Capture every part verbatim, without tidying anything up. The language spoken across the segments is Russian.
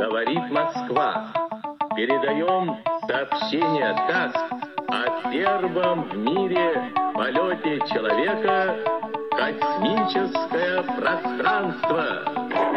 говорит Москва. Передаем сообщение ТАСС о первом в мире полете человека в космическое пространство.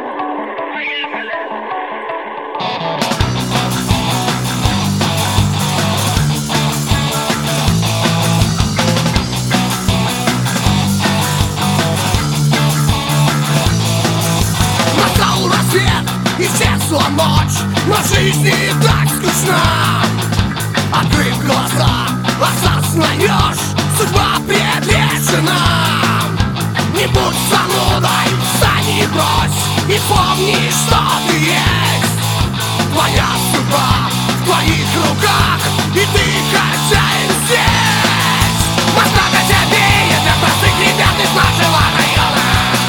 Настал рассвет, исчезла ночь, но жизнь не так скучна. Открыв глаза, осознаешь, судьба предрешена. Не будь занудой, встань и брось, и помни, что ты есть. Твоя судьба в твоих руках, и ты хозяин здесь. Москва кочевеет для простых ребят из нашего района.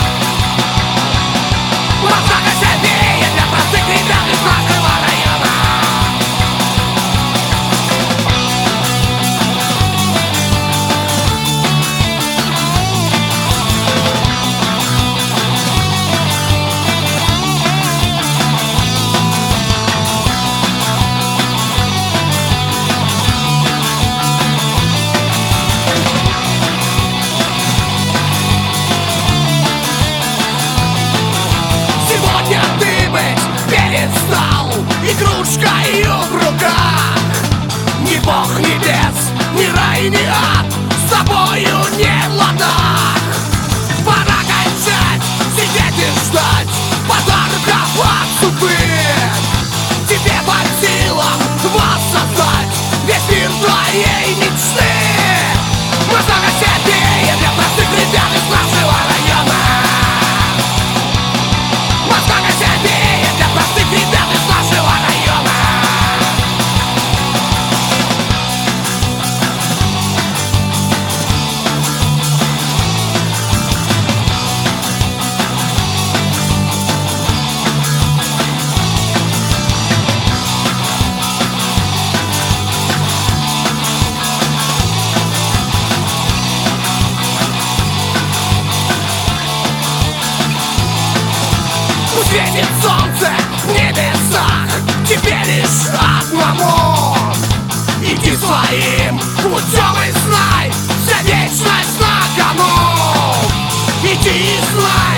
Москва кочевеет для простых ребят из нашего района. Сегодня ты быть перестал игрушкою в руках. Ни бог, ни бес, ни рай, ни ад с тобою не в ладах. Пора кончать, сидеть и ждать подарков от судьбы. Тебе по силам воссоздать весь мир твоей мечты. Москва кочевеет для простых ребят из нашего района. Москва кочевеет для простых ребят из нашего района. Светит солнце в небесах, тебе лишь одному. Иди своим путем и знай, вся вечность на кону. Иди и знай,